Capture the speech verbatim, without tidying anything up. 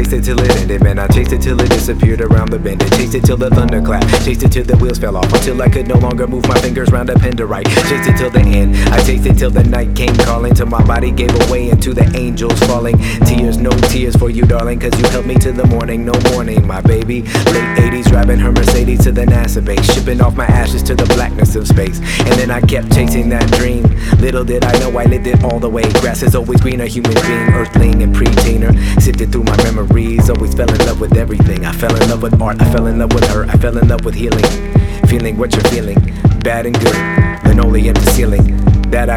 chased it till it ended, man. I chased it till it disappeared around the bend. And chased it till the thunder clapped. Chased it till the wheels fell off, until I could no longer move my fingers round a pen to write. Chased it till the end. I chased it till the night came calling, till my body gave away into the angels falling. Tears, no tears for you, darling, cause you held me to the morning. No morning, my baby. Late eighties, driving her Mercedes to the NASA base, shipping off my ashes to the blackness of space. And then I kept chasing that dream. Little did I know I lived it all the way. Grass is always greener, human being, earthling and pre-teener. Sifted through my memories, always fell in love with everything. I fell in love with art, I fell in love with her, I fell in love with healing. Feeling what you're feeling, bad and good, linoleum to ceiling. That I